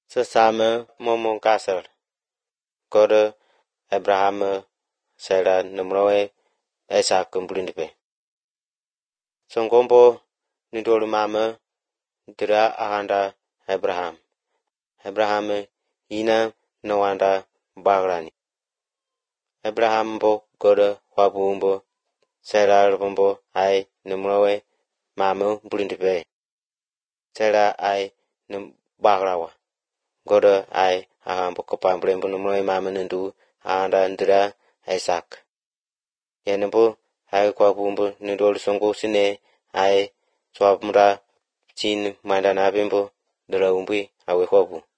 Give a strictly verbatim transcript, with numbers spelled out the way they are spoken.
Sesame momon kasar. God Abraham Sarah numroe Isaac kumbrindipe. Songombo nidolu mama dira ahanda Abraham. Abraham ina nawanda bagrani. Abraham bo God wabumbo Sarah bombo ai numroe mama brindipe. Sarah ai num bagrawa. God ai aham bo kopambrembo numroe mama ndu ahanda ndira Isaac. Yenembo ai kwa bumbo nidol songo sine ai swabmra chin mandana bimbo dara umbi awe hobu.